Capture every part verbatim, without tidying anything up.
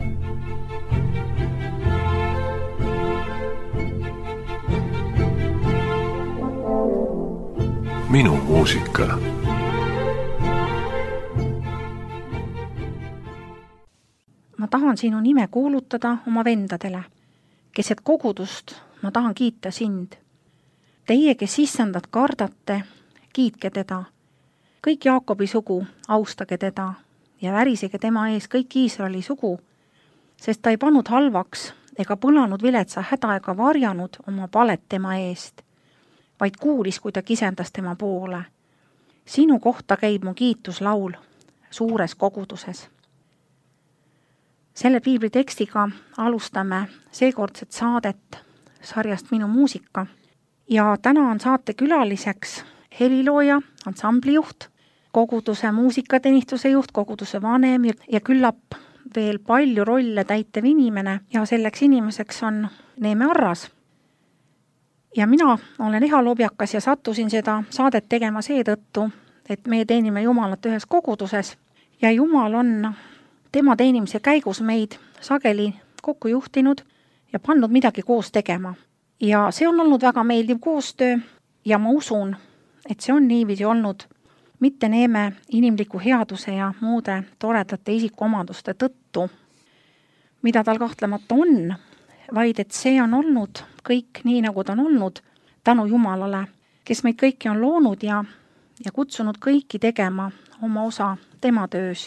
Minu muusika. Ma tahan sinu nime kuulutada oma vendadele. Keset kogudust ma tahan kiita sind. Teie, kes issandad kardate, kiitke teda. Kõik Jaakobi sugu, austage teda ja värisege tema ees kõik Iisraeli sugu, sest ta ei pannud halvaks ega põlanud viletsa häda ega varjanud oma palet tema eest, vaid kuulis, kui ta kisendas tema poole. Sinu kohta käib mu kiituslaul suures koguduses. Selle piibli tekstiga alustame seekordset saadet sarjast Minu muusika ja täna on saate külaliseks helilooja, ansamblijuht, koguduse muusikateenistuse juht, koguduse vanem ja küllap veel palju rolle täitev inimene ja selleks inimeseks on Neeme Arras. Ja mina olen Eha Lobjakas ja sattusin seda saadet tegema seetõttu, et me teenime Jumalat ühes koguduses ja Jumal on tema teenimise käigus meid sageli kokku juhtinud ja pannud midagi koos tegema. Ja see on olnud väga meeldiv koostöö ja ma usun, et see on niiviisi olnud mitte Neeme inimliku headuse ja muude toredate isikuomaduste tõttu, mida tal kahtlemata on, vaid et see on olnud kõik nii, nagu ta on olnud tänu Jumalale, kes meid kõiki on loonud ja, ja kutsunud kõiki tegema oma osa tema töös.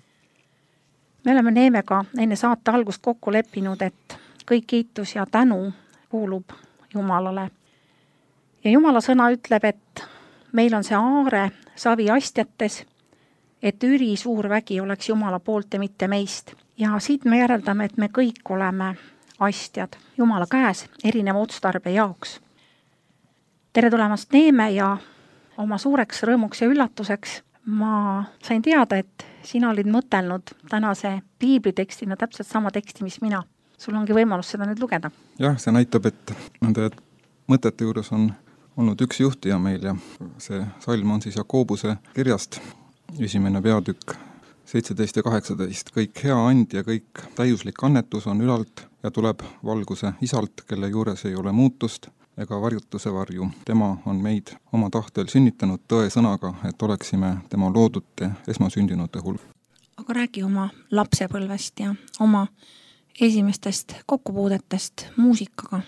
Me oleme Neemega enne saate algust kokku leppinud, et kõik kiitus ja tänu kuulub Jumalale. Ja Jumala sõna ütleb, et meil on see aare savi astjates, et üri suur vägi oleks Jumala poolt ja mitte meist. Ja siit me järeldame, et me kõik oleme astjad Jumala käes erineva otstarbe jaoks. Tere tulemast Neeme ja oma suureks rõõmuks ja üllatuseks ma sain teada, et sina olid mõtelnud tänase piiblitekstina täpselt sama teksti, mis mina. Sul ongi võimalus seda nüüd lugeda. Jah, see näitab, et nende mõtete juures on olnud üks juhtija meil ja see salm on siis Jakobuse kirjast, esimene peatükk seitseteist ja kaheksateist. Kõik hea and ja kõik täiuslik annetus on ülalt ja tuleb valguse isalt, kelle juures ei ole muutust ega varjutuse varju. Tema on meid oma tahtel sünnitanud tõe sõnaga, et oleksime tema loodute esmasündinute hulk. Aga räägi oma lapsepõlvest ja oma esimestest kokkupuudetest muusikaga.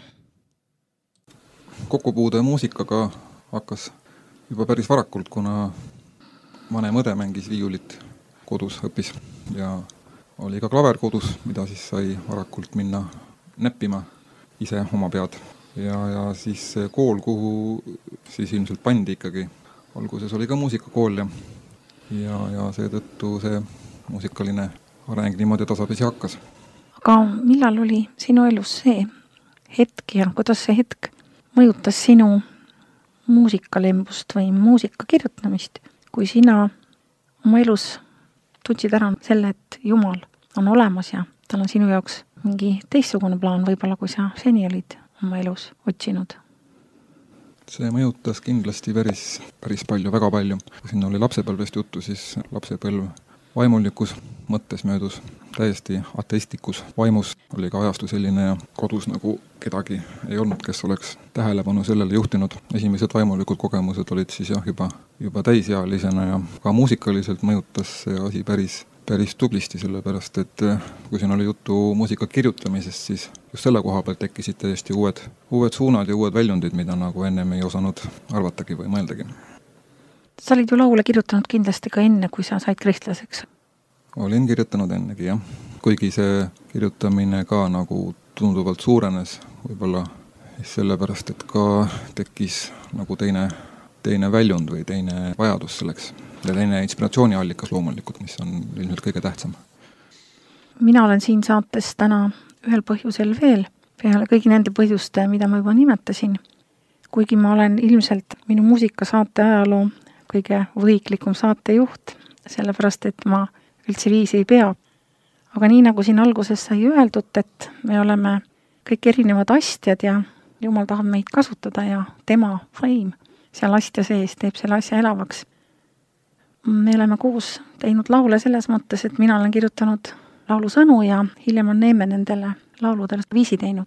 Kokkupuude muusikaga hakkas juba päris varakult, kuna vanem õde mängis viiulit kodus, õppis ja oli ka klaver kodus, mida siis sai varakult minna näppima ise oma pead. Ja, ja siis kool, kuhu siis ilmselt pandi ikkagi. Alguses oli ka muusikakool ja, ja, ja seetõttu see muusikaline areng niimoodi tasapisi hakkas. Aga millal oli sinu elus see hetk ja kuidas see hetk mõjutas sinu muusikalembust või muusika kirjutamist, kui sina oma elus tundsid ära selle, et Jumal on olemas ja tal on sinu jaoks mingi teistsugune plaan võib-olla, kui sa seni olid oma elus otsinud? See mõjutas kindlasti päris, päris palju, väga palju. Kui siin oli lapsepõlvest juttu, siis lapsepõlv vaimulikus mõttes möödus täiesti ateistikus vaimus. Oli ka ajastu selline ja kodus nagu kedagi ei olnud, kes oleks tähelepanu sellele juhtinud. Esimesed vaimulikud kogemused olid siis jah, juba, juba täisealisena ja ka muusikaliselt mõjutas see asi päris, päris tublisti, sellepärast et kui siin oli juttu muusika kirjutamisest, siis just selle koha pealt tekkisid täiesti uued, uued suunad ja uued väljundid, mida nagu ennem ei osanud arvatagi või mõeldagi. Sa olid ju laule kirjutanud kindlasti ka enne, kui sa said kristlaseks. Olin kirjutanud ennegi, jah. Kuigi see kirjutamine ka nagu tunduvalt suurenes, võib-olla sellepärast, et ka tekkis nagu teine, teine väljund või teine vajadus selleks. Ja teine inspiratsiooniallikas loomulikult, mis on ilmselt kõige tähtsam. Mina olen siin saates täna ühel põhjusel veel, peale kõigi nende põhjuste, mida ma juba nimetasin. Kuigi ma olen ilmselt minu muusikasaate ajaloo kõige võiklikum saatejuht, sellepärast, et ma üldse viisi ei pea. Aga nii nagu siin alguses sai öeldud, et me oleme kõik erinevad astjad ja Jumal tahab meid kasutada ja tema vaim seal astja sees teeb selle asja elavaks. Me oleme koos teinud laule selles mõttes, et mina olen kirjutanud laulu sõnu ja hiljem on Neeme nendele lauludele viisi teinud.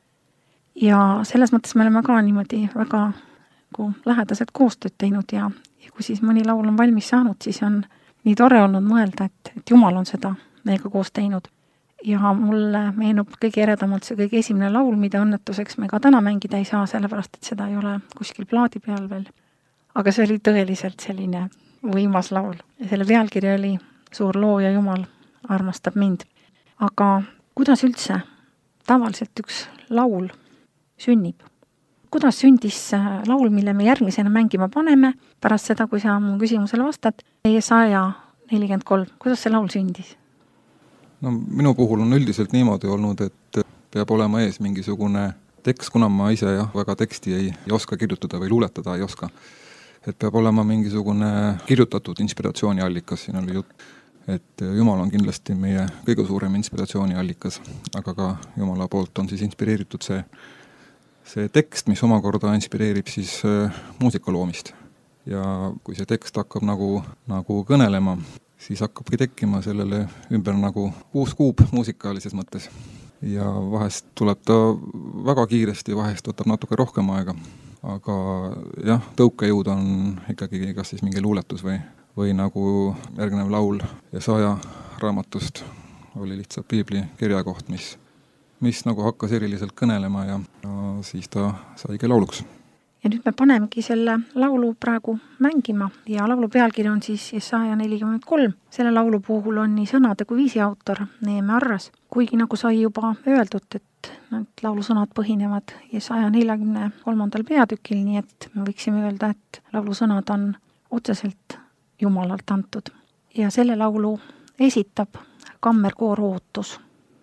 Ja selles mõttes me oleme ka niimoodi väga kui lähedased koostööd teinud ja, ja kui siis mõni laul on valmis saanud, siis on nii tore olnud mõelda, et, et Jumal on seda meiega koos teinud. Ja mulle meenub kõige eredamalt see kõige esimene laul, mida õnnetuseks me ka täna mängida ei saa, sellepärast et seda ei ole kuskil plaadi peal veel. Aga see oli tõeliselt selline võimas laul. Ja selle pealkiri oli Suur looja Jumal armastab mind. Aga kuidas üldse tavaliselt üks laul sünnib? Kuidas sündis laul, mille me järgmisena mängima paneme, pärast seda, kui sa mu küsimusele vastad, Jesaja nelikümmend kolm, kuidas see laul sündis? No minu puhul on üldiselt niimoodi olnud, et peab olema ees mingisugune tekst, kuna ma ise jah, väga teksti ei, ei oska kirjutada või luuletada ei oska. Et peab olema mingisugune kirjutatud inspiratsiooniallikas, siin oli jutt, et Jumal on kindlasti meie kõige suurem inspiratsiooniallikas, aga ka Jumala poolt on siis inspireeritud see, see tekst, mis omakorda inspireerib siis muusika loomist. Ja kui see tekst hakkab nagu, nagu kõnelema, siis hakkabki tekkima sellele ümber nagu uus kuub muusikaalises mõttes. Ja vahest tuleb ta väga kiiresti, vahest võtab natuke rohkem aega. Aga jah, tõukejõud on ikkagi kas siis mingi luuletus või, või nagu järgnev laul Jesaja raamatust oli lihtsalt piibli kirjakoht, mis, mis nagu hakkas eriliselt kõnelema ja, ja siis ta saigi lauluks. Ja nüüd me panemegi selle laulu praegu mängima ja laulu pealkiri on siis Jesaja nelikümmend kolm. Selle laulu puhul on nii sõnade kui viisi autor Neeme Arras. Kuigi nagu sai juba öeldud, et need laulusõnad põhinevad Jesaja neljakümne kolmandal peatükil, nii et me võiksime öelda, et laulusõnad on otseselt Jumalalt antud. Ja selle laulu esitab kammerkoor Ootus.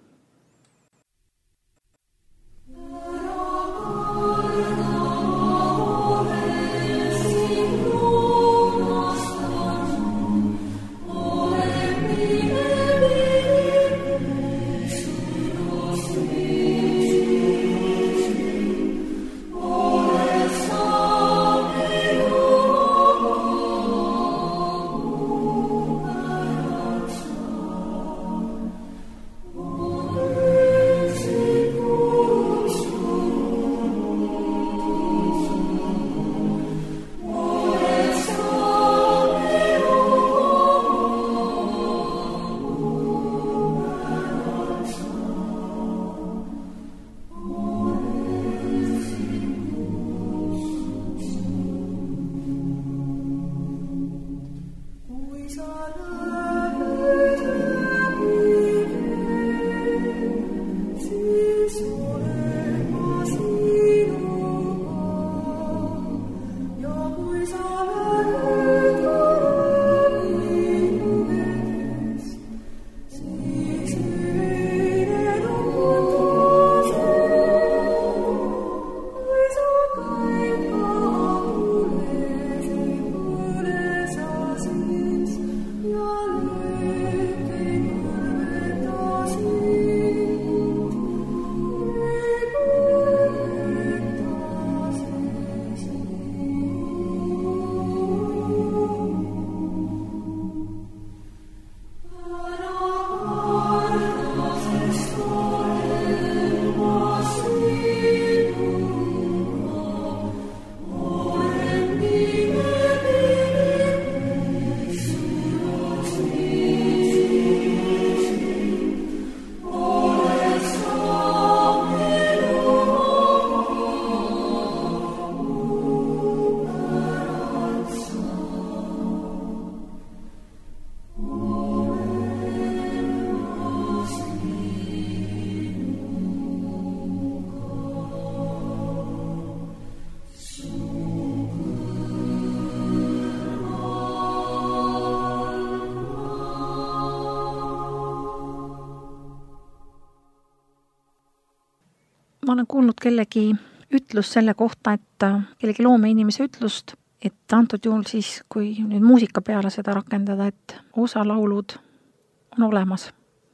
Ma olen kuulnud kellegi ütlus selle kohta, et kellegi loomeinimese ütlust, et antud juhul siis, kui nüüd muusika peale seda rakendada, et osa laulud on olemas.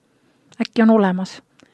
Äkki on olemas.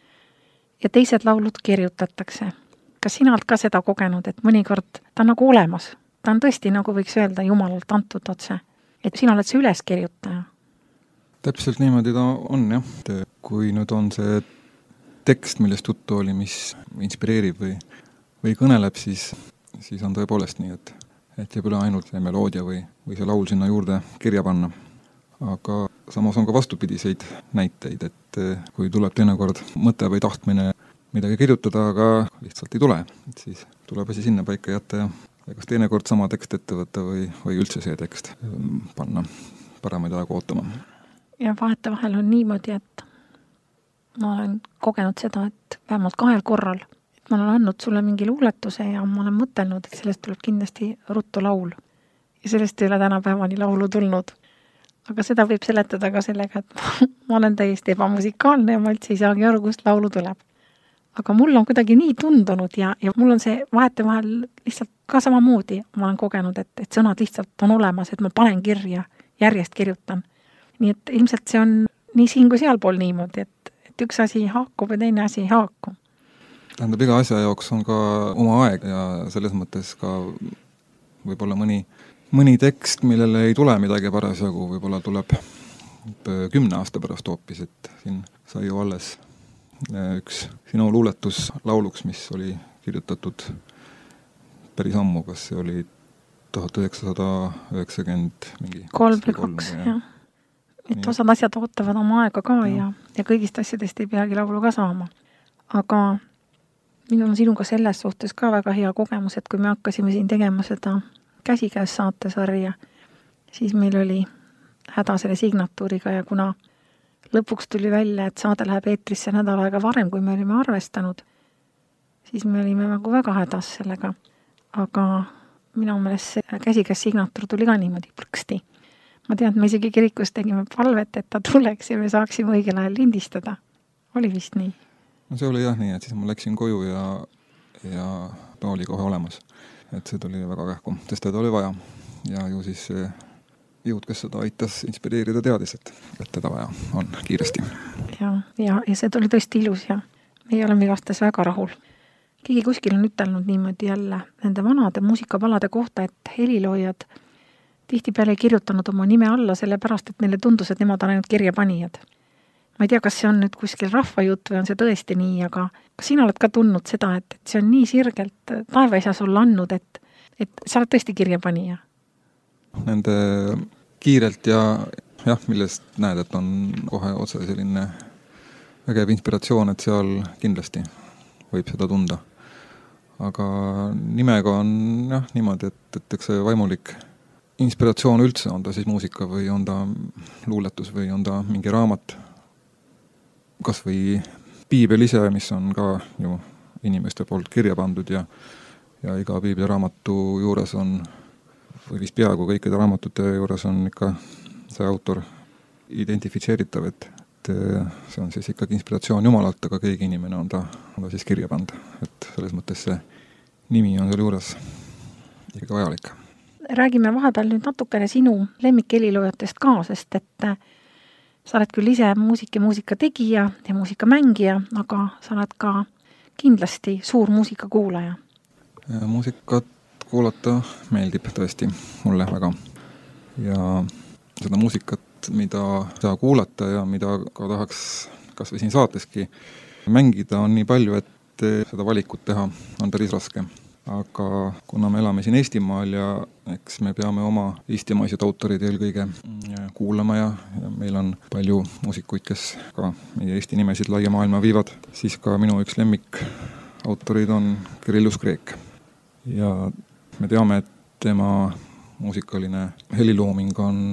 Ja teised laulud kirjutatakse. Kas sina oled ka seda kogenud, et mõnikord ta on nagu olemas? Ta on tõesti, nagu võiks öelda, Jumalalt antud otse. Et sina oled see üleskirjutaja. Täpselt niimoodi ta on, jah. kui nüüd on see tekst, millest juttu oli, mis inspireerib või, või kõneleb, siis, siis on tõepoolest nii, et, et jääb üle ainult see meloodia või, või see laul sinna juurde kirja panna. Aga samas on ka vastupidiseid näiteid, et kui tuleb teinekord mõte või tahtmine midagi kirjutada, aga lihtsalt ei tule, et siis tuleb asi sinna paika jätta ja kas teinekord sama tekst ette võtta või, või üldse see tekst panna paremaid aegu ootama. Ja vahetevahel on niimoodi, et ma olen kogenud seda, et vähemalt kahel korral, et ma olen andnud sulle mingi luuletuse ja ma olen mõtelnud, et sellest tuleb kindlasti ruttu laul. Ja sellest ei ole tänapäevani laulu tulnud. Aga seda võib seletada ka sellega, et ma olen täiesti ebamusikaalne ja ma üldse ei saagi aru, kust laulu tuleb. Aga mul on kuidagi nii tundunud ja, ja mul on see vahetevahel lihtsalt ka samamoodi. Ma olen kogenud, et, et sõnad lihtsalt on olemas, et ma panen kirja, järjest kirjutan. Nii et ilmselt see on nii siin kui sealpool niimoodi, et, et üks asi haakub ja teine asi ei haaku. Tähendab, iga asja jaoks on ka oma aeg ja selles mõttes ka võib-olla mõni, mõni tekst, millele ei tule midagi parasjagu, võib-olla tuleb kümne aasta pärast hoopis, et siin sai ju alles üks sinu luuletus lauluks, mis oli kirjutatud päris ammu, kas see oli tuhat üheksasada üheksakümmend mingi kolm või kaks, jah. Et osad asjad ootavad oma aega ka ja, ja kõigist asjadest ei peagi laulu ka saama. Aga minul on sinuga selles suhtes ka väga hea kogemus, et kui me hakkasime siin tegema seda käsikäes saatesarja, siis meil oli häda selle signatuuriga ja kuna lõpuks tuli välja, et saade läheb eetrisse nädal aega varem, kui me olime arvestanud, siis me olime nagu väga hädas sellega. Aga minu meelest see käsikäes signatuur tuli ka niimoodi plõksti. Ma tean, et me isegi kirikus tegime palvet, et ta tuleks ja me saaksime õigel ajal lindistada. Oli vist nii? No see oli jah nii, et siis ma läksin koju ja, ja ta oli kohe olemas. Et see tuli väga kähku, sest teda oli vaja. Ja ju siis see jõud, kes seda aitas inspireerida, teadis, et, et teda vaja on kiiresti. Ja, ja, ja see tuli tõesti ilus ja meie oleme igatahes väga rahul. Keegi kuskil on ütelnud niimoodi jälle nende vanade muusikapalade kohta, et heliloojad tihtipeale ei kirjutanud oma nime alla, sellepärast, et neile tundus, et nemad on ainult kirjapanijad. Ma ei tea, kas see on nüüd kuskil rahvajutt või on see tõesti nii, aga kas sina oled ka tundnud seda, et, et see on nii sirgelt taevaisa sulle andnud, et, et sa oled tõesti kirjapanija? Nende kiirelt ja jah, millest näed, et on kohe otse selline vägev inspiratsioon, et seal kindlasti võib seda tunda. Aga nimega on jah niimoodi, et, et eks see vaimulik inspiratsioon üldse, on ta siis muusika või on ta luuletus või on ta mingi raamat, kas või piibel ise, mis on ka ju inimeste poolt kirja pandud ja, ja iga piibeliraamatu juures on, või vist peaaegu kõikide raamatute juures on ikka see autor identifitseeritav, et, et see on siis ikkagi inspiratsioon Jumalalt, aga keegi inimene on ta, on ta siis kirja pand. Et selles mõttes see nimi on seal juures ikkagi vajalik. Räägime vahepeal nüüd natukene sinu lemmikhelilojatest ka, sest et sa oled küll ise muusik ja muusika tegija ja muusika mängija, aga sa oled ka kindlasti suur muusika kuulaja. Muusikat kuulata meeldib tõesti mulle väga. Ja seda muusikat, mida saa kuulata ja mida ka tahaks kas või siin saateski mängida, on nii palju, et seda valikut teha on päris raske. Aga kuna me elame siin Eestimaal ja eks me peame oma eestimaised autorid eelkõige kuulama ja, ja meil on palju muusikuid, kes ka meie Eesti nimesid laia maailma viivad, siis ka minu üks lemmik autorid on Kirillus Kreek. Ja me teame, et tema muusikaline helilooming on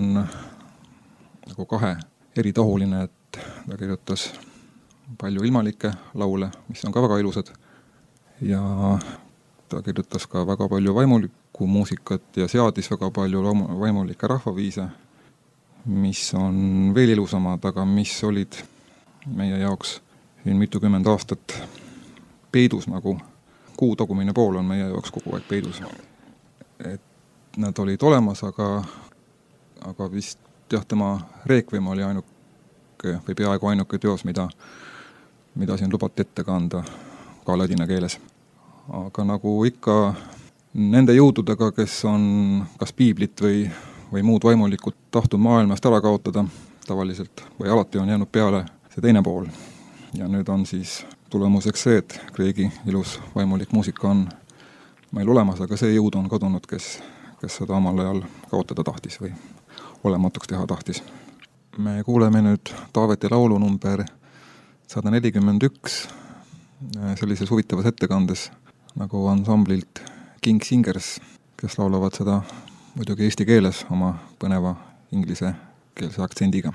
nagu kahe eritahuline, et ta kirjutas palju ilmalikke laule, mis on ka väga ilusad ja ta kirjutas ka väga palju vaimulikku muusikat ja seadis väga palju vaimulikke rahvaviise, mis on veel ilusamad, aga mis olid meie jaoks siin mitukümmend aastat peidus, nagu kuu tagumine pool on meie jaoks kogu aeg peidus. Et nad olid olemas, aga, aga vist jah, tema Requiem oli ainuke või peaaegu ainuke teos, mida, mida siin lubati ette kanda ka ladina keeles. Aga nagu ikka nende jõududega, kes on kas piiblit või, või muud vaimulikud tahtnud maailmast ära kaotada tavaliselt või alati on jäänud peale see teine pool. Ja nüüd on siis tulemuseks see, et Kreegi ilus vaimulik muusika on meil olemas, aga see jõud on kadunud, kes, kes seda omal ajal kaotada tahtis või olematuks teha tahtis. Me kuuleme nüüd Taaveti laulu number sada nelikümmend üks sellises huvitavas ettekandes nagu ansamblilt King Singers, kes laulavad seda muidugi eesti keeles oma põneva inglise keelse aktsendiga.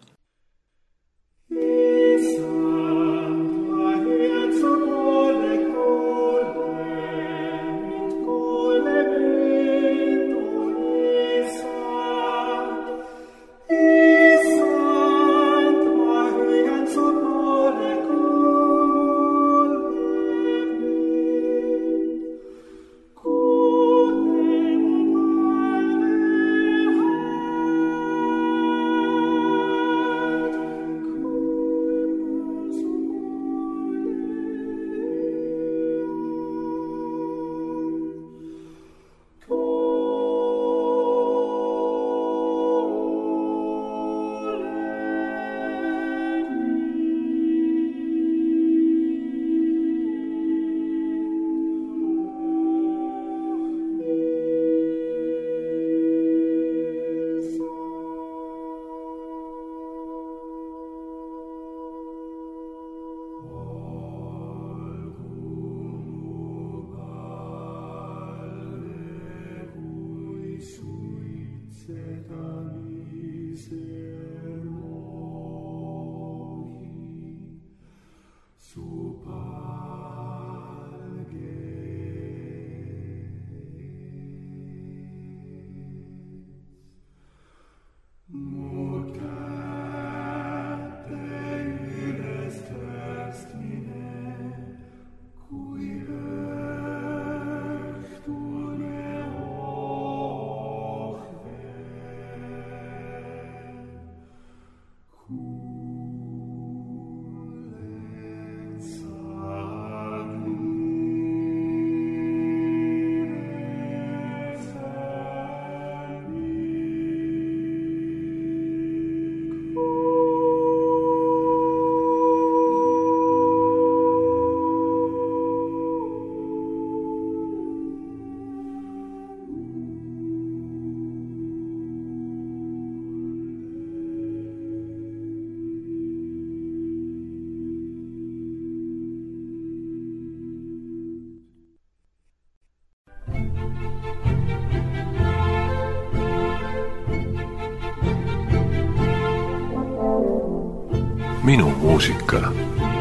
Minu muusika.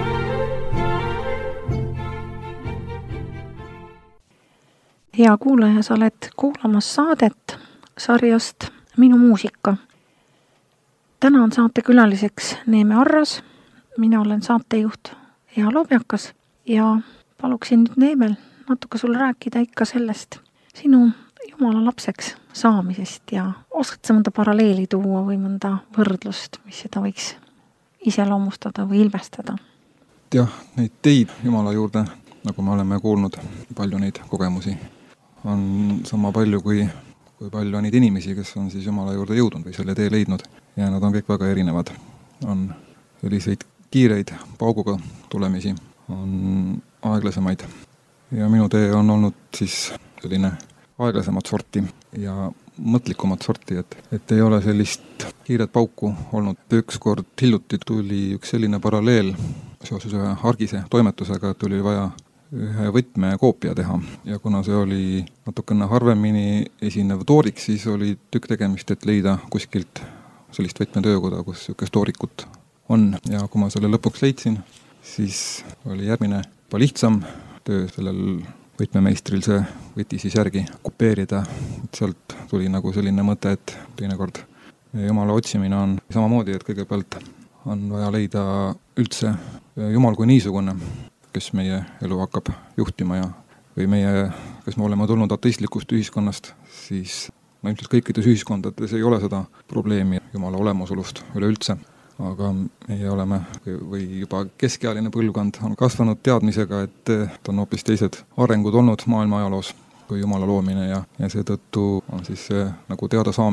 Hea kuulaja, sa oled kuulamas saadet sarjast Minu muusika. Täna on saatekülaliseks Neeme Arras, mina olen saatejuht Ea Lobjakas ja paluksin nüüd Neemel natuke sul rääkida ikka sellest sinu Jumala lapseks saamisest ja oskad sa mõnda paralleeli tuua või mõnda võrdlust, mis seda võiks iseloomustada või ilmestada? Jah, neid teid Jumala juurde, nagu me oleme kuulnud, palju neid kogemusi on sama palju kui, kui palju on neid inimesi, kes on siis Jumala juurde jõudnud või selle tee leidnud ja nad on kõik väga erinevad. On selliseid kiireid pauguga tulemisi, on aeglasemaid ja minu tee on olnud siis selline aeglasemat sorti ja mõtlikumat sorti, et, et ei ole sellist kiiret pauku olnud. Üks kord hiljuti tuli üks selline paralleel seoses ühe argise toimetusega, et tuli vaja ühe võtme koopia teha ja kuna see oli natukene harvemini esinev toorik, siis oli tükk tegemist, et leida kuskilt sellist võtmetöökoda, kus niisugust toorikut on ja kui ma selle lõpuks leidsin, siis oli järgmine juba lihtsam töö sellel võtmemeistril see võti siis järgi kopeerida. Sealt tuli nagu selline mõte, et teinekord Jumala otsimine on samamoodi, et kõigepealt on vaja leida üldse Jumal kui niisugune, kes meie elu hakkab juhtima ja või meie, kes me oleme tulnud ateistlikust ühiskonnast, siis no ilmselt kõikides ühiskondades ei ole seda probleemi Jumala olemasolust üleüldse. Aga meie oleme või juba keskealine põlvkond on kasvanud teadmisega, et on hoopis teised arengud olnud maailma ajaloos kui Jumala loomine ja, ja seetõttu on siis see nagu teada saamine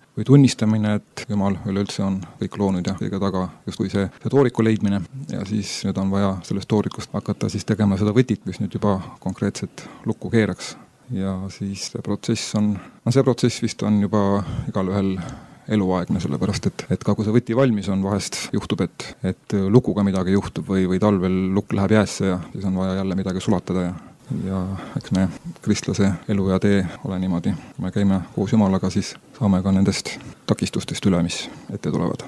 või tunnistamine, et Jumal üleüldse on kõik loonud ja kõige taga justkui see, see tooriku leidmine ja siis nüüd on vaja sellest toorikust hakata siis tegema seda võtit, mis nüüd juba konkreetset lukku keeraks. Ja siis see protsess on, no see protsess vist on juba igal ühel eluaegne, sellepärast et, et ka kui see võti valmis on, vahest juhtub, et, et lukuga midagi juhtub või, või talvel lukk läheb jäässe ja siis on vaja jälle midagi sulatada ja ja eks me kristlase elu ja tee ole niimoodi. Kui me käime koos Jumalaga, siis saame ka nendest takistustest üle, mis ette tulevad.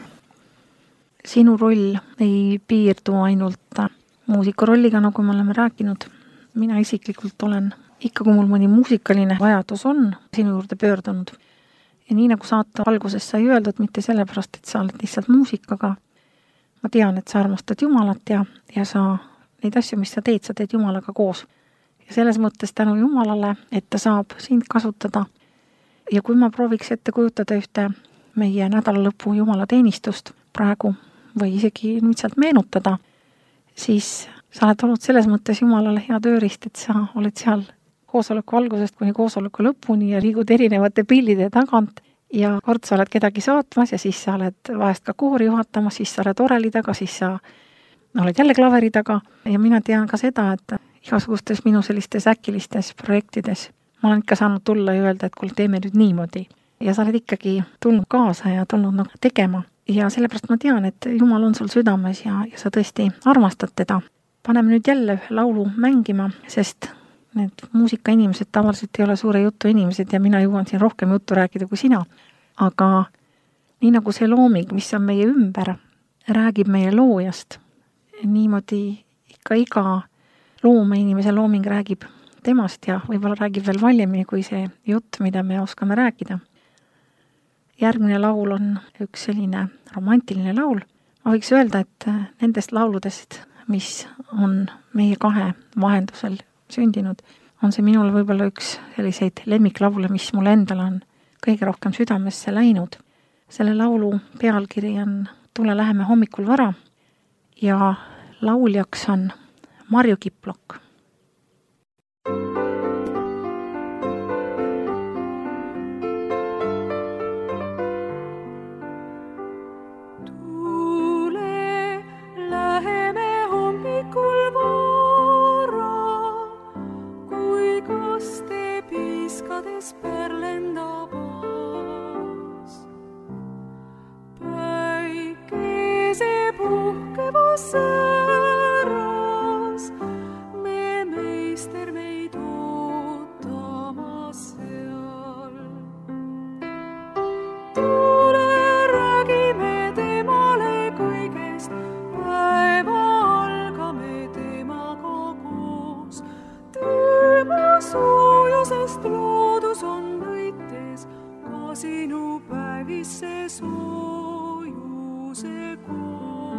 Sinu roll ei piirdu ainult muusika rolliga, nagu me oleme rääkinud. Mina isiklikult olen ikka, kui mul mõni muusikaline vajadus on, sinu juurde pöördunud. Ja nii nagu saate alguses sai öeldud, mitte sellepärast, et sa oled lihtsalt muusikaga. Ma tean, et sa armastad Jumalat ja, ja sa neid asju, mis sa teed, sa teed Jumalaga koos. Ja selles mõttes tänu Jumalale, et ta saab sind kasutada. Ja kui ma prooviks ette kujutada ühte meie nädalalõpu Jumala teenistust praegu või isegi nüüd sealt meenutada, siis sa oled olnud selles mõttes Jumalale hea tööriist, et sa oled seal koosoleku algusest kuni koosoleku lõpuni ja liigud erinevate pillide tagant ja kord sa oled kedagi saatmas ja siis sa oled vahest ka koori juhatamas, siis sa oled oreli taga, siis sa oled jälle klaveri taga ja mina tean ka seda, et igasugustes minu sellistes äkilistes projektides ma olen ikka saanud tulla ja öelda, et kuule, teeme nüüd niimoodi. Ja sa oled ikkagi tulnud kaasa ja tulnud nagu tegema. Ja sellepärast ma tean, et Jumal on sul südames ja, ja sa tõesti armastad teda. Paneme nüüd jälle ühe laulu mängima, sest need muusikainimesed tavaliselt ei ole suure jutu inimesed ja mina jõuan siin rohkem juttu rääkida kui sina. Aga nii nagu see looming, mis on meie ümber, räägib meie loojast. Niimoodi ikka iga loome inimese looming räägib temast ja võib-olla räägib veel valjemini kui see jutt, mida me oskame rääkida. Järgmine laul on üks selline romantiline laul. Ma võiks öelda, et nendest lauludest, mis on meie kahe vahendusel sündinud, on see minul võib-olla üks selliseid lemmiklaule, mis mulle endale on kõige rohkem südamesse läinud. Selle laulu pealkiri on Tule läheme hommikul vara ja lauljaks on Marju Kiplok. Tule läheme hommikul vara, kui kaste piiskades pärlendab aas. Päikese puhkevas sääras, me meister meid ootamas seal. Tule räägime temale kõigest, päeva algame temaga koos. Tema soojusest loodus on võites, ka sinu päevisse soojuse koos.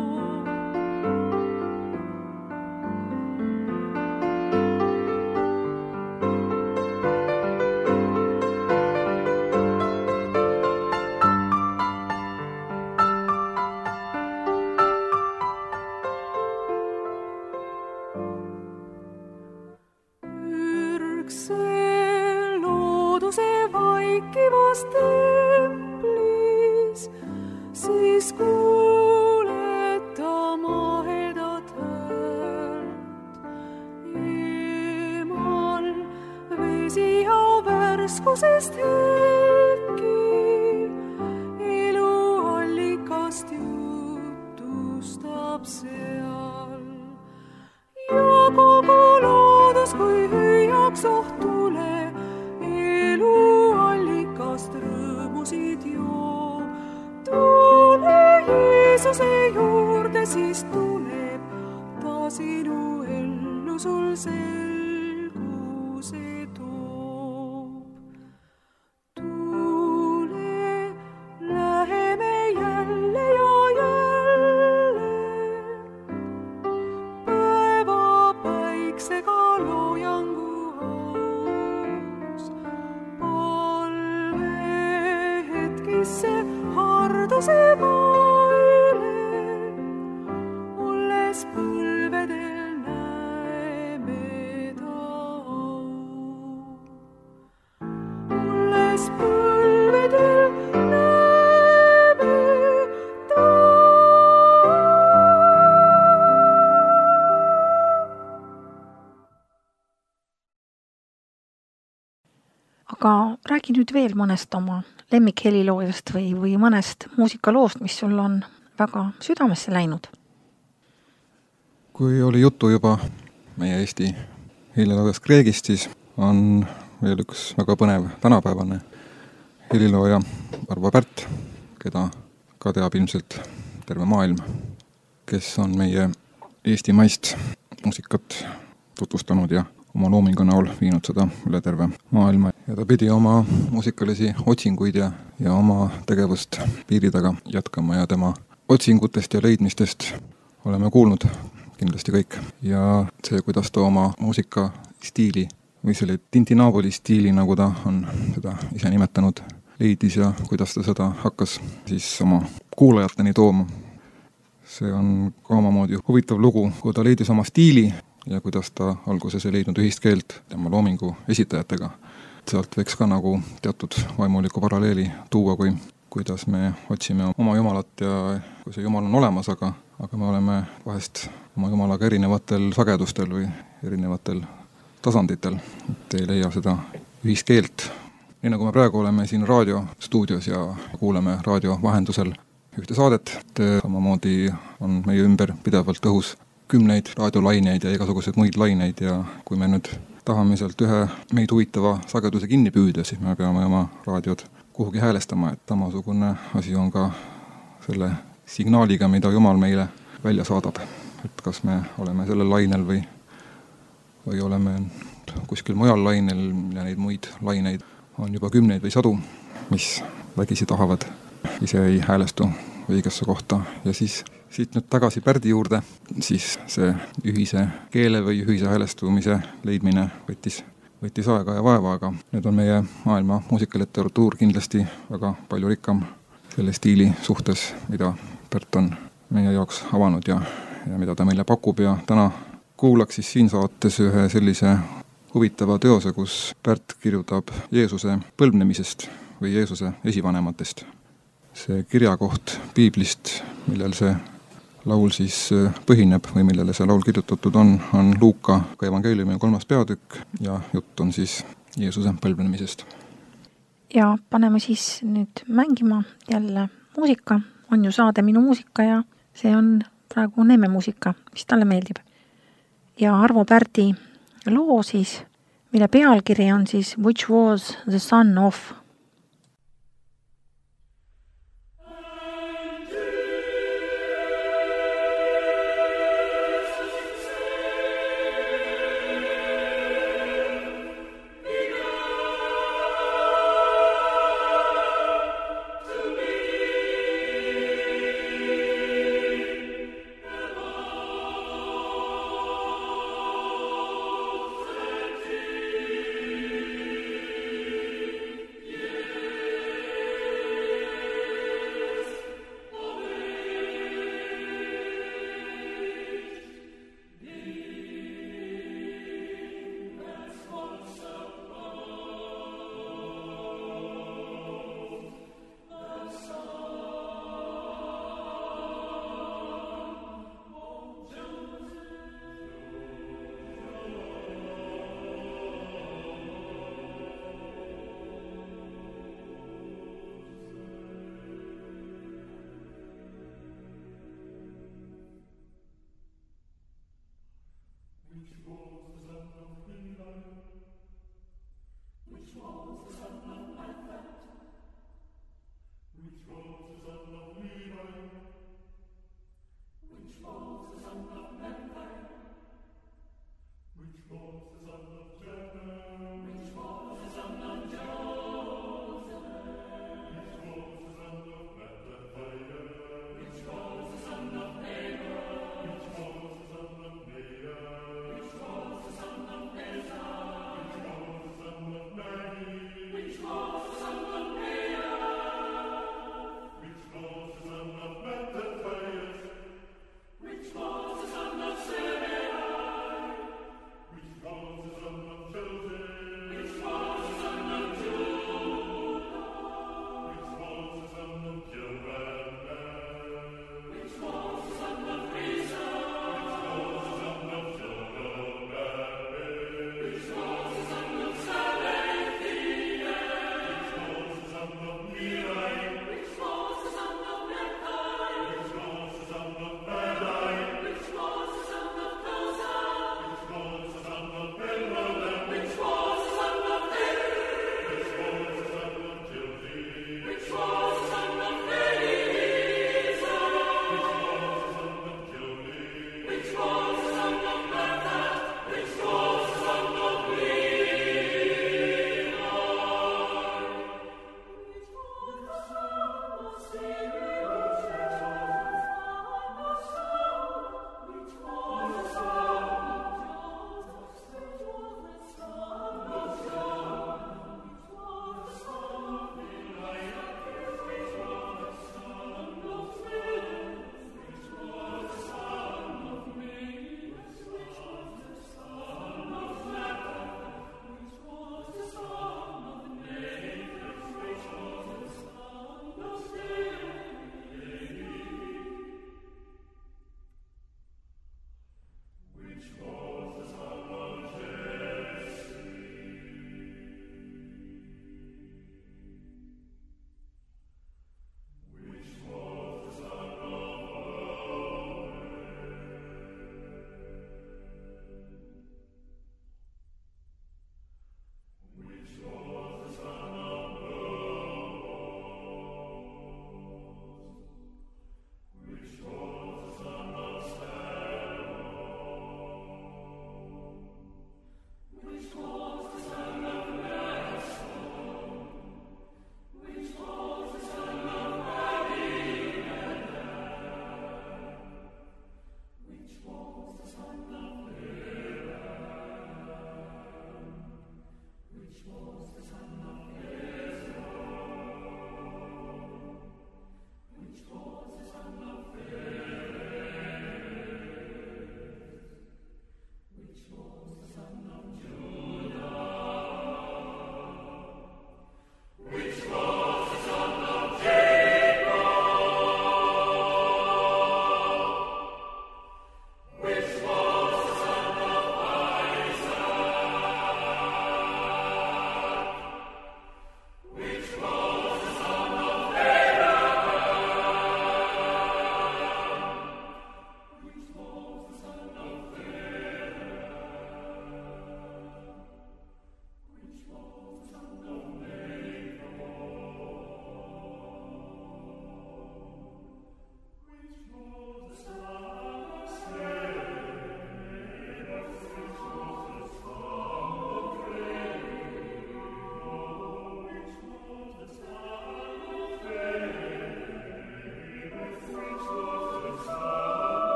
Vaikivas templis, siis kuuled ta mahedat häält. Eemal vesi au värskusest hetki, eluallikast jutustab seal. Ja kogu loodus, kui hüüaks ohtule, eluallikast rõõmusid joob. Tule Jeesuse juurde, siis tuleb ta sinu ellu sul selguse toob. Tule, läheme jälle ja jälle, päeva päiksega loojangu aus. Palvehetkisse harduse maile, olles põlvedel näeme ta au. Olles põlvedel näeme aga räägi nüüd veel mõnest oma lemmikheliloojast või, või mõnest muusikaloost, mis sul on väga südamesse läinud. Kui oli juttu juba meie Eesti heliloojast Kreegist, siis on veel üks väga põnev tänapäevane helilooja Arvo Pärt, keda ka teab ilmselt terve maailm, kes on meie eestimaist muusikat tutvustanud ja oma loomingu näol viinud seda üle terve maailma. Ja ta pidi oma muusikalisi otsinguid ja, ja oma tegevust piiri taga jätkama ja tema otsingutest ja leidmistest oleme kuulnud kindlasti kõik. Ja see, kuidas ta oma muusika stiili või selle Tintinabuli stiili, nagu ta on seda ise nimetanud, leidis ja kuidas ta seda hakkas siis oma kuulajateni tooma. See on ka omamoodi huvitav lugu, kui ta leidis oma stiili ja kuidas ta alguses ei leidnud ühist keelt tema loomingu esitajatega. Sealt võiks ka nagu teatud vaimuliku paralleeli tuua, kui kuidas me otsime oma jumalat ja kui see jumal on olemas, aga, aga me oleme vahest oma jumalaga erinevatel sagedustel või erinevatel tasanditel, et ei leia seda ühist keelt. Nii nagu me praegu oleme siin raadiostuudios ja kuuleme raadio vahendusel ühte saadet, et samamoodi on meie ümber pidevalt õhus kümneid raadiolaineid ja igasuguseid muid laineid ja kui me nüüd tahame sealt ühe meid huvitava sageduse kinni püüda, siis me peame oma raadiod kuhugi häälestama, et samasugune asi on ka selle signaaliga, mida Jumal meile välja saadab. Et kas me oleme sellel lainel või, või oleme kuskil mujal lainel ja neid muid laineid on juba kümneid või sadu, mis vägisi tahavad, ise ei häälestu õigesse kohta ja siis siit nüüd tagasi Pärdi juurde, siis see ühise keele või ühise häälestumise leidmine võttis, võttis aega ja vaeva, aga nüüd on meie maailma muusikaliteratuur kindlasti väga palju rikkam selle stiili suhtes, mida Pärt on meie jaoks avanud ja, ja mida ta meile pakub ja täna kuulaks siis siin saates ühe sellise huvitava teose, kus Pärt kirjutab Jeesuse põlvnemisest või Jeesuse esivanematest. See kirjakoht piiblist, millel see laul siis põhineb või millele see laul kirjutatud on, on Luuka evangeeliumi kolmas peatükk ja jutt on siis Jeesuse põlvnemisest. Ja paneme siis nüüd mängima jälle muusika, on ju saade Minu muusika ja see on praegu Neeme muusika, mis talle meeldib. Ja Arvo Pärdi loo siis, mille pealkiri on siis Which was the son of. Yeah.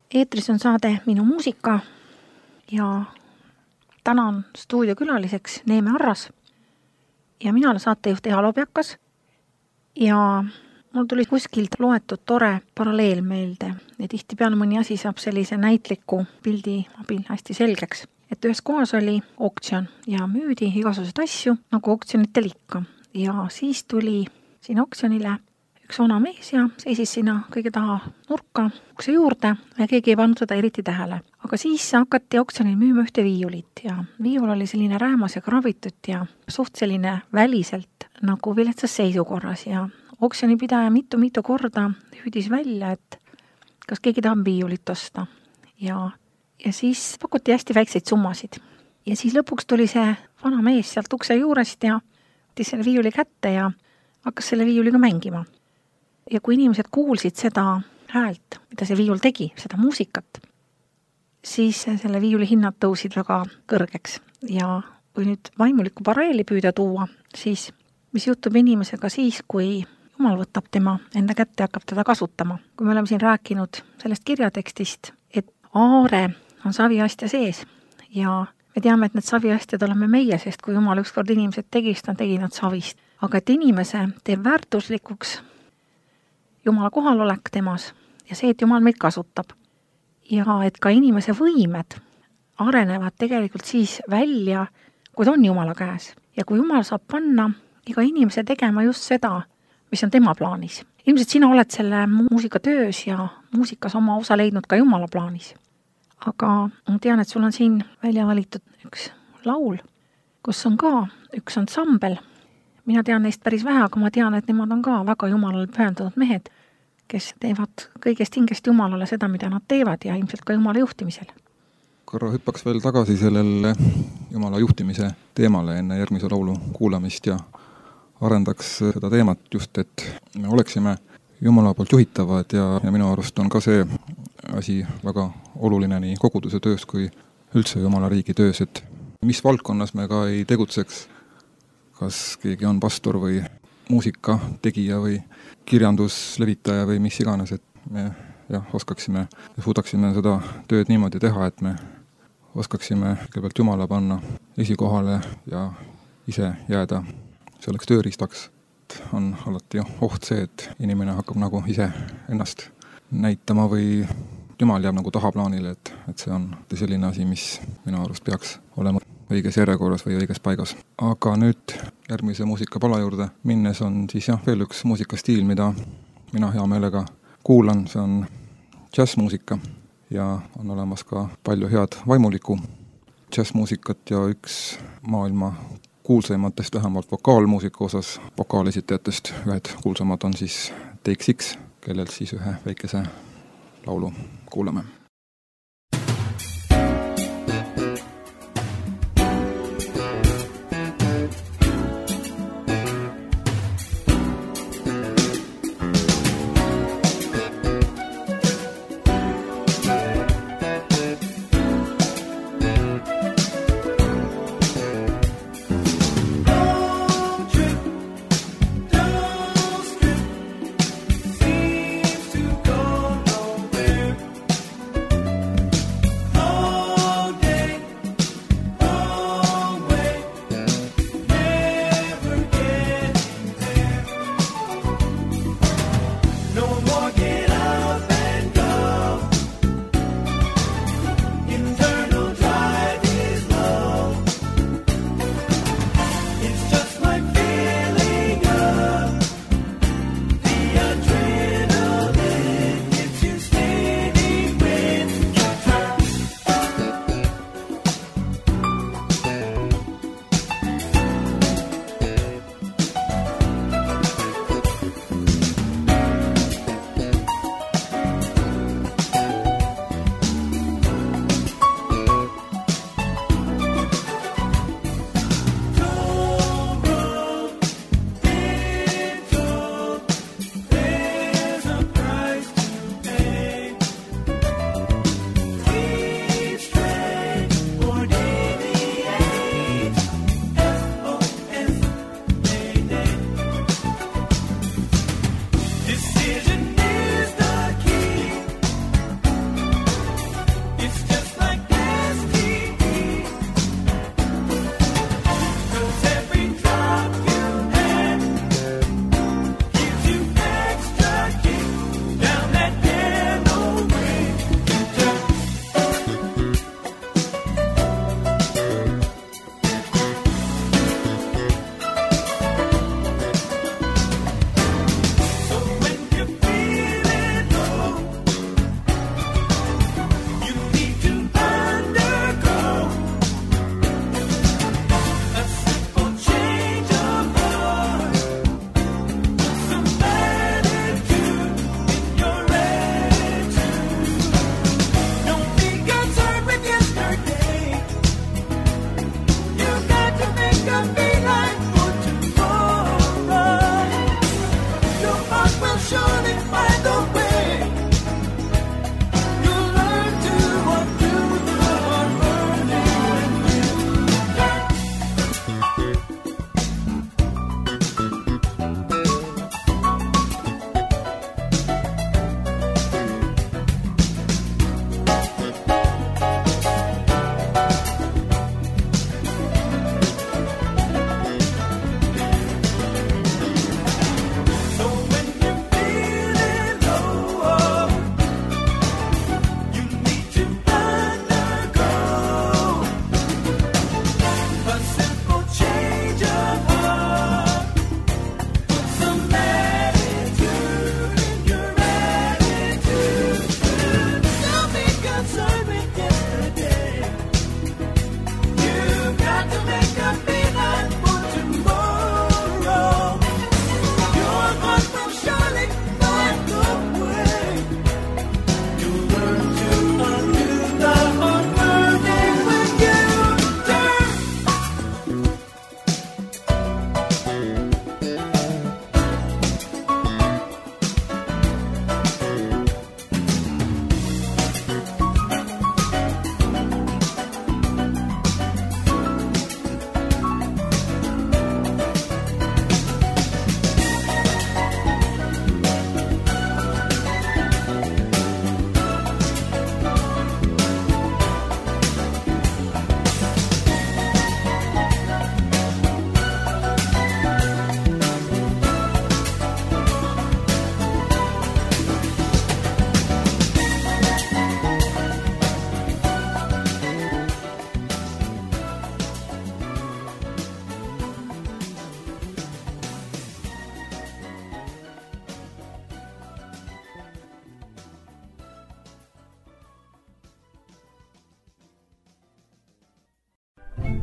Eetris on saade Minu muusika ja täna on stuudiokülaliseks Neeme Arras ja mina olen saatejuht Eha Lobjakas ja mul tuli kuskilt loetud tore paralleel meelde ja tihtipeale mõni asi saab sellise näitliku pildi abil hästi selgeks. Et ühes kohas oli oktsion ja müüdi igasuguseid asju nagu oktjonitel ikka ja siis tuli siin oktsionile üks vana mees ja seisis sinna kõige taha nurka ukse juurde ja keegi ei pannud seda eriti tähele. Aga siis hakati oktsionil müüma ühte viiulit ja viiul oli selline räämas ja kravitud ja suht selline väliselt nagu viletsas seisukorras ja oksjonipidaja mitu-mitu korda hüüdis välja, et kas keegi tahab viiulit osta ja, ja siis pakuti hästi väikseid summasid. Ja siis lõpuks tuli see vana mees sealt ukse juurest ja võttis selle viiuli kätte ja hakkas selle viiuliga mängima. Ja kui inimesed kuulsid seda häält, mida see viiul tegi, seda muusikat, siis selle viiuli hinnad tõusid väga kõrgeks. Ja kui nüüd vaimulikku paralleeli püüda tuua, siis mis juhtub inimesega siis, kui Jumal võtab tema enda kätte ja hakkab teda kasutama. Kui me oleme siin rääkinud sellest kirjatekstist, et aare on saviastja sees ja me teame, et need saviastjad oleme meie, sest kui Jumal ükskord inimesed tegi, siis ta tegi nad savist. Aga et inimese teeb väärtuslikuks Jumala kohalolek temas ja see, et Jumal meid kasutab. Ja et ka inimese võimed arenevad tegelikult siis välja, kui ta on Jumala käes. Ja kui Jumal saab panna iga inimese tegema just seda, mis on tema plaanis. Ilmselt sina oled selle muusikatöös ja muusikas oma osa leidnud ka Jumala plaanis. Aga ma tean, et sul on siin välja valitud üks laul, kus on ka üks ansambel. Mina tean neist päris vähe, aga ma tean, et nemad on ka väga Jumalale pühendunud mehed, kes teevad kõigest hingest Jumalale seda, mida nad teevad ja ilmselt ka Jumala juhtimisel. Korra hüppaks veel tagasi sellele Jumala juhtimise teemale enne järgmise laulu kuulamist ja arendaks seda teemat just, et me oleksime Jumala poolt juhitavad ja, ja minu arust on ka see asi väga oluline nii koguduse töös kui üldse Jumala riigi töös, et mis valdkonnas me ka ei tegutseks, kas keegi on pastor või muusika tegija või kirjanduslevitaja või mis iganes, et me jah, oskaksime ja suudaksime seda tööd niimoodi teha, et me oskaksime kõigepealt Jumala panna esikohale ja ise jääda selleks tööriistaks. On alati oht see, et inimene hakkab nagu ise ennast näitama või Jumal jääb nagu tahaplaanile, et, et see on selline asi, mis minu arust peaks olema õiges järjekorras või õiges paigas. Aga nüüd järgmise muusikapala juurde minnes on siis jah, veel üks muusikastiil, mida mina hea meelega kuulan, see on džässmuusika ja on olemas ka palju head vaimulikku džässmuusikat ja üks maailma kuulsaimatest vähemalt vokaalmuusika osas vokaalesitajatest ühed kuulsamad on siis Take Six, kellelt siis ühe väikese laulu kuulame. Seems to go nowhere.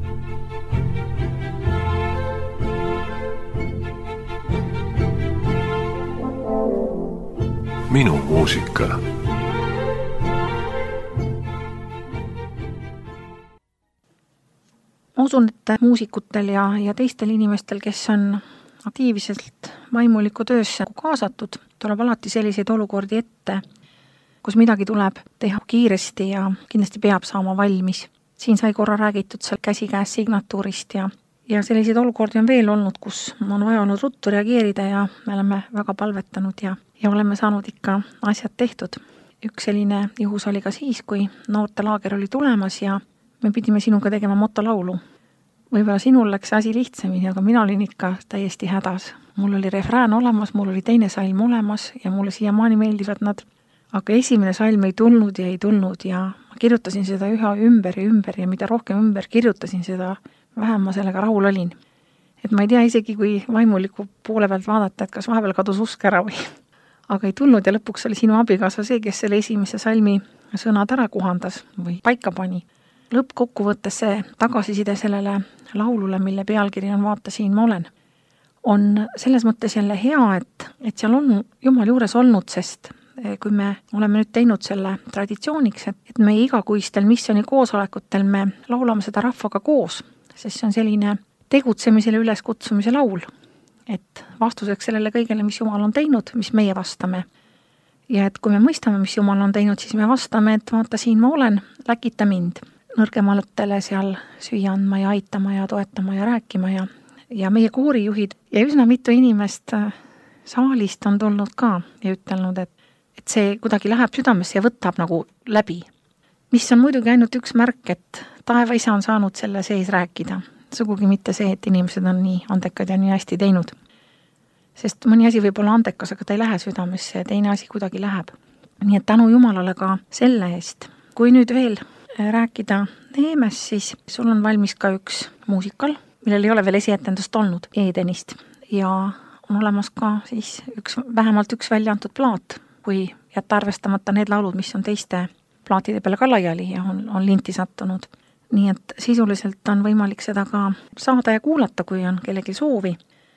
Minu muusika. Ma usun, et muusikutel ja, ja teistel inimestel, kes on aktiivselt vaimuliku töösse kaasatud, tuleb alati selliseid olukordi ette, kus midagi tuleb teha kiiresti ja kindlasti peab saama valmis. Siin sai korra räägitud seal käsikäes signatuurist ja, ja selliseid olukordi on veel olnud, kus on vaja olnud ruttu reageerida ja me oleme väga palvetanud ja, ja oleme saanud ikka asjad tehtud. Üks selline juhus oli ka siis, kui noortelaager oli tulemas ja me pidime sinuga tegema motolaulu. Võib-olla sinul läks asi lihtsamini, aga mina olin ikka täiesti hädas. Mul oli refrään olemas, mul oli teine salm olemas ja mulle siiamaani meeldivad nad. Aga esimene salm ei tulnud ja ei tulnud ja ma kirjutasin seda üha ümber ja ümber ja mida rohkem ümber kirjutasin seda, vähem ma sellega rahul olin. Et ma ei tea isegi, kui vaimuliku poole pealt vaadata, et kas vahepeal kadus usk ära või. Aga ei tulnud ja lõpuks oli sinu abikaasa see, kes selle esimese salmi sõnad ära kuhandas või paika pani. Lõppkokkuvõttes see tagasiside sellele laulule, mille pealkiri on Vaata siin ma olen, on selles mõttes jälle hea, et, et seal on Jumal juures olnud, sest kui me oleme nüüd teinud selle traditsiooniks, et, et me igakuistel missiooni koosolekutel me laulame seda rahvaga koos, sest see on selline tegutsemisele üleskutsumise laul, et vastuseks sellele kõigele, mis Jumal on teinud, mis meie vastame. Ja et kui me mõistame, mis Jumal on teinud, siis me vastame, et vaata siin ma olen, läkita mind. Nõrgematele seal süüa andma ja aitama ja toetama ja rääkima ja, ja meie koorijuhid ja üsna mitu inimest saalist on tulnud ka ja ütelnud, et, et see kuidagi läheb südamesse ja võtab nagu läbi. Mis on muidugi ainult üks märk, et taeva isa on saanud selle sees rääkida. Sugugi mitte see, et inimesed on nii andekad ja nii hästi teinud. Sest mõni asi võib olla andekas, aga ta ei lähe südamesse ja teine asi kuidagi läheb. Nii et tänu Jumalale ka selle eest. Kui nüüd veel rääkida Neemest, siis sul on valmis ka üks muusikal, millel ei ole veel esietendust olnud, Edenist. Ja on olemas ka siis üks, vähemalt üks välja antud plaat, kui jätta arvestamata need laulud, mis on teiste plaatide peale ka laiali ja on, on linti sattunud. Nii et sisuliselt on võimalik seda ka saada ja kuulata, kui on kellegi soovi.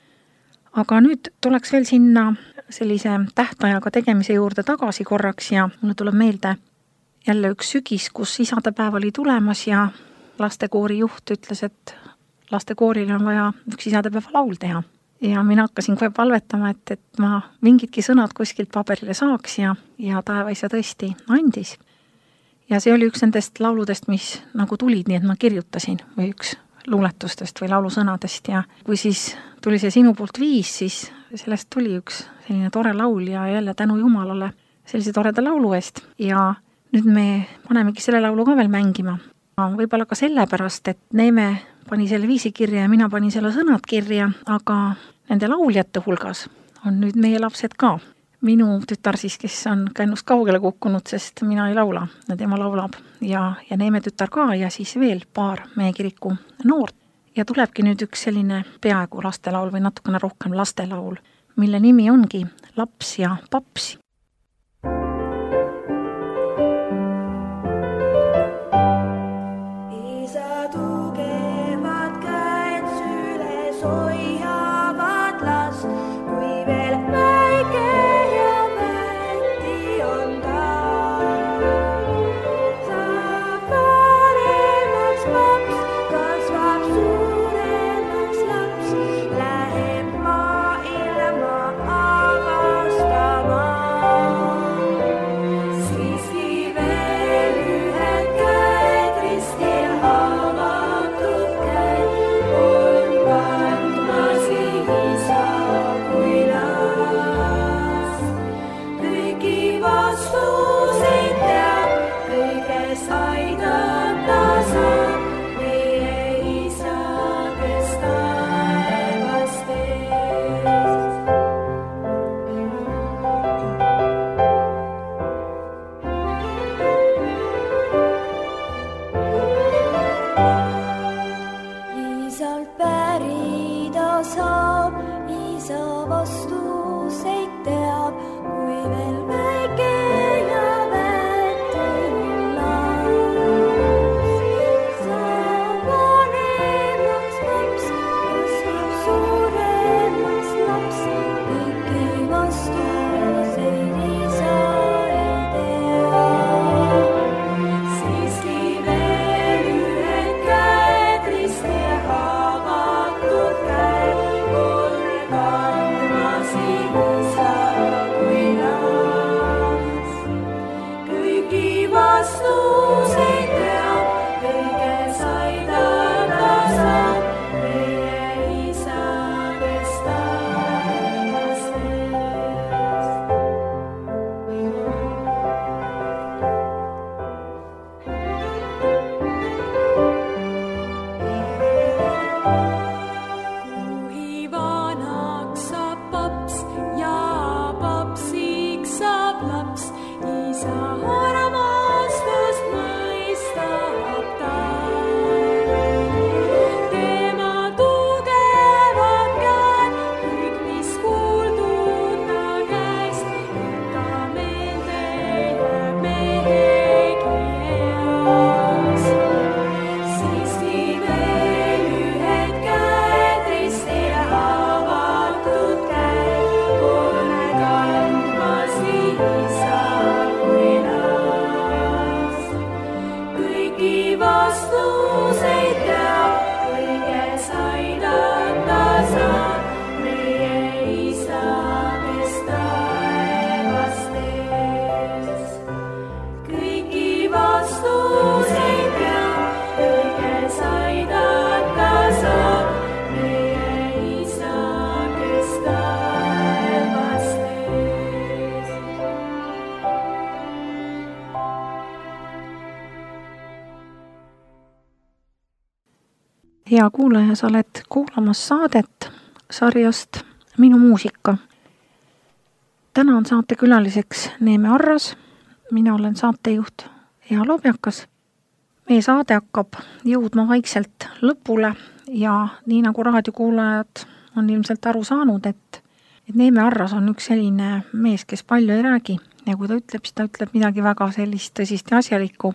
Aga nüüd tuleks veel sinna sellise tähtajaga tegemise juurde tagasi korraks ja mulle tuleb meelde jälle üks sügis, kus isadepäev oli tulemas ja lastekoori juht ütles, et lastekooril on vaja üks isadepäeva laul teha. Ja mina hakkasin kohe palvetama, et, et ma mingidki sõnad kuskilt paberile saaks ja, ja taevaisa tõesti andis. Ja see oli üks nendest lauludest, mis nagu tulid, nii et ma kirjutasin või üks luuletustest või laulusõnadest ja kui siis tuli see sinu poolt viis, siis sellest tuli üks selline tore laul ja jälle tänu Jumalale sellise toreda laulu eest ja nüüd me panemegi selle laulu ka veel mängima. Võib-olla ka sellepärast, et Neeme pani selle viisi kirja ja mina panin selle sõnad kirja, aga nende lauljate hulgas on nüüd meie lapsed ka. Minu tütar siis, kes on ka ennust kaugele kukkunud, sest mina ei laula, tema laulab ja, ja Neeme tütar ka ja siis veel paar meie kiriku noort. Ja tulebki nüüd üks selline peaaegu lastelaul või natukene rohkem lastelaul, mille nimi ongi Laps ja paps. hea kuulaja, sa oled kuulamas saadet sarjast Minu muusika. Täna on saatekülaliseks Neeme Arras, mina olen saatejuht Eha Lobjakas. Meie saade hakkab jõudma vaikselt lõpule ja nii nagu raadiokuulajad on ilmselt aru saanud, et, et Neeme Arras on üks selline mees, kes palju ei räägi ja kui ta ütleb, siis ta ütleb midagi väga sellist tõsist ja asjalikku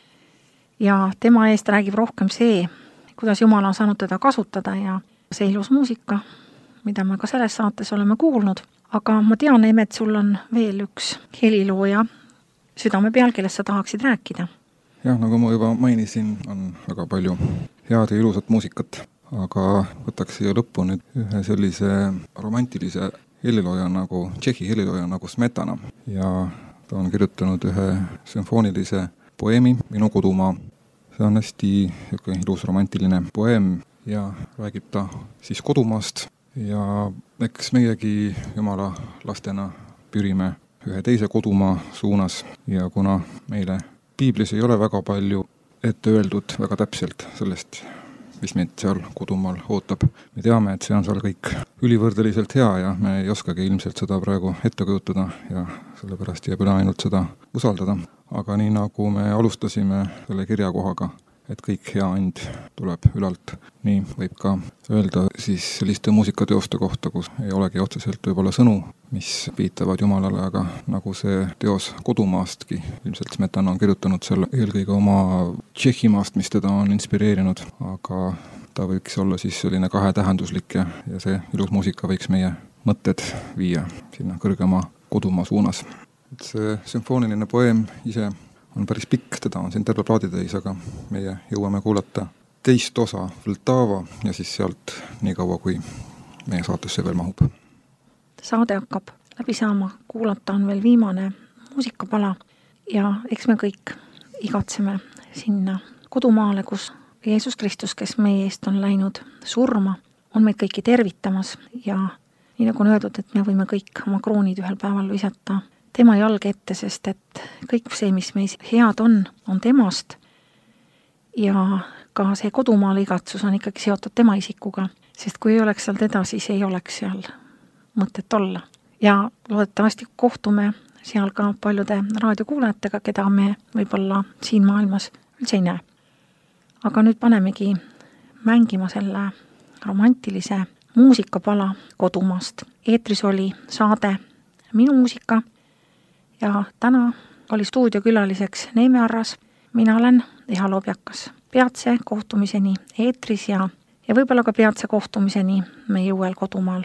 ja tema eest räägib rohkem see, kuidas Jumal on saanud teda kasutada ja see ilus muusika, mida me ka selles saates oleme kuulnud. Aga ma tean, Neeme, et sul on veel üks helilooja südame peal, kellest sa tahaksid rääkida. Jah, nagu ma juba mainisin, on väga palju head ja ilusat muusikat, aga võtaks siia lõppu nüüd ühe sellise romantilise helilooja nagu, tšehhi helilooja nagu Smetana. Ja ta on kirjutanud ühe sümfoonilise poeemi Minu kodumaa. See on hästi ilus romantiline poeem ja räägib ta siis kodumaast. Ja eks meiegi Jumala lastena pürime ühe teise kodumaa suunas ja kuna meile Piiblis ei ole väga palju ette öeldud väga täpselt sellest, mis meid seal kodumaal ootab. Me teame, et see on seal kõik ülivõrdeliselt hea ja me ei oskagi ilmselt seda praegu ette kujutada ja sellepärast jääb üle ainult seda usaldada. Aga nii nagu me alustasime selle kirjakohaga, et kõik hea and tuleb ülalt. Nii võib ka öelda siis selliste muusikateoste kohta, kus ei olegi otseselt võib-olla sõnu, mis viitavad Jumalale, aga nagu see teos kodumaastki. Ilmselt Smetana on kirjutanud selle eelkõige oma Tšehhimaast, mis teda on inspireerinud, aga ta võiks olla siis selline kahetähenduslik ja, ja see ilus muusika võiks meie mõtted viia sinna kõrgema kodumaa suunas. Et see sümfooniline poeem ise on päris pikk, teda on siin terve plaaditäis, aga meie jõuame kuulata teist osa Vltava ja siis sealt nii kaua, kui meie saatesse veel mahub. Saade hakkab läbi saama, kuulata on veel viimane muusikapala ja eks me kõik igatseme sinna kodumaale, kus Jeesus Kristus, kes meie eest on läinud surma, on meid kõiki tervitamas ja nii nagu on öeldud, et me võime kõik oma kroonid ühel päeval visata tema jalge ette, sest et kõik see, mis meis head on, on temast ja ka see kodumaal igatsus on ikkagi seotud tema isikuga, sest kui ei oleks seal teda, siis ei oleks seal mõtet olla. Ja loodetavasti kohtume seal ka paljude raadiokuulajatega, keda me võib-olla siin maailmas üldse ei näe. Aga nüüd panemegi mängima selle romantilise muusikapala kodumaast. Eetris oli saade Minu muusika ja täna oli stuudiokülaliseks Neeme Arras, mina olen Eha Lobjakas. Peatse kohtumiseni eetris ja, ja võib-olla ka peatse kohtumiseni meie uuel kodumaal.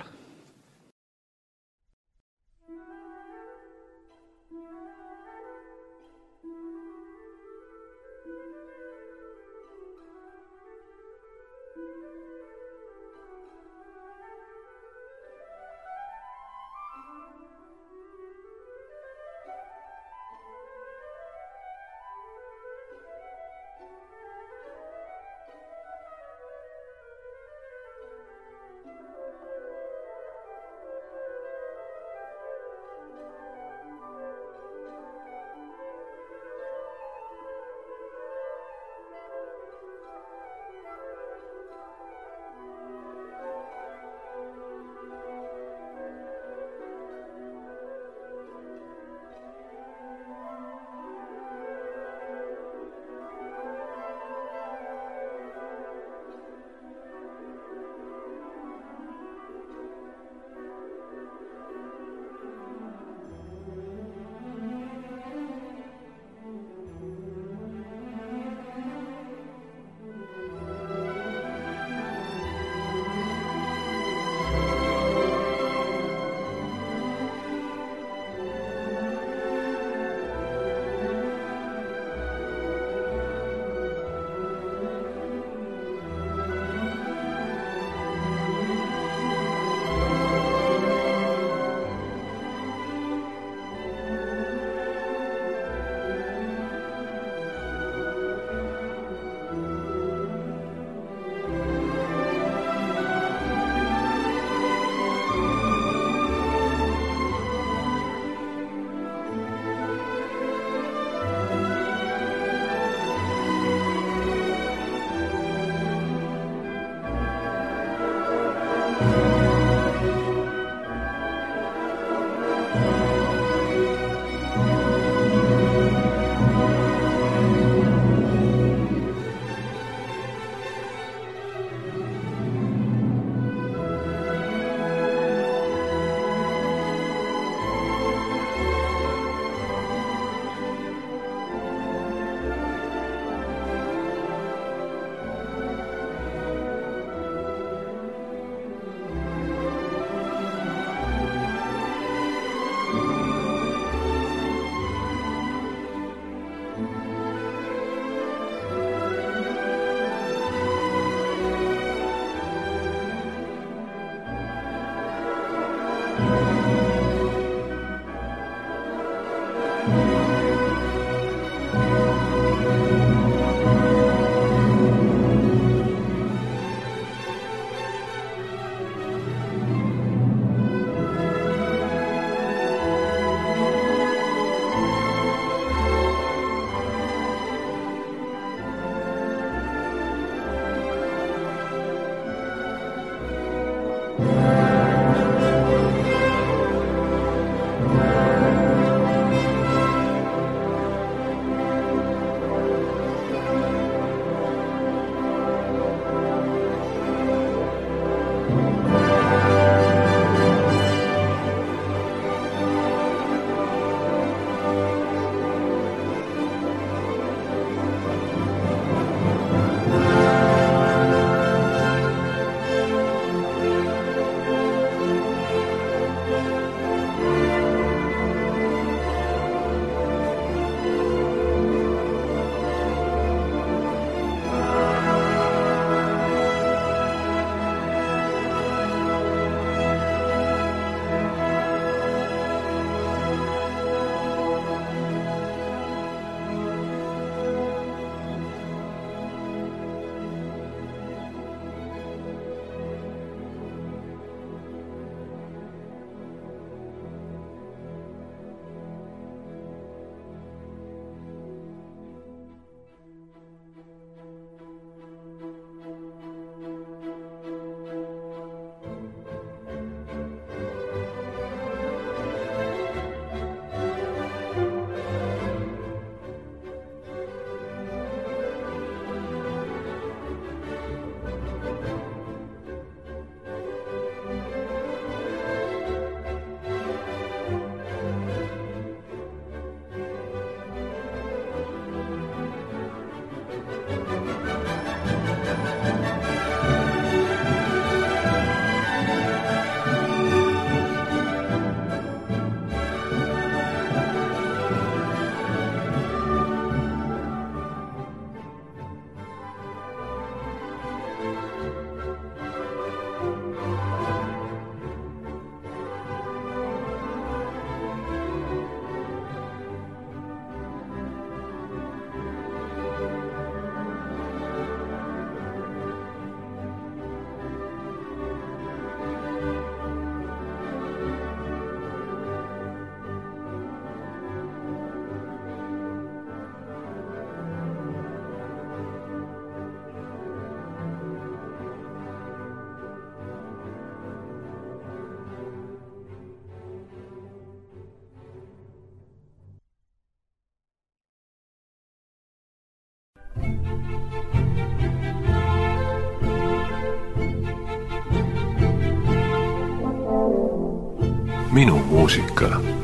Minu muusika.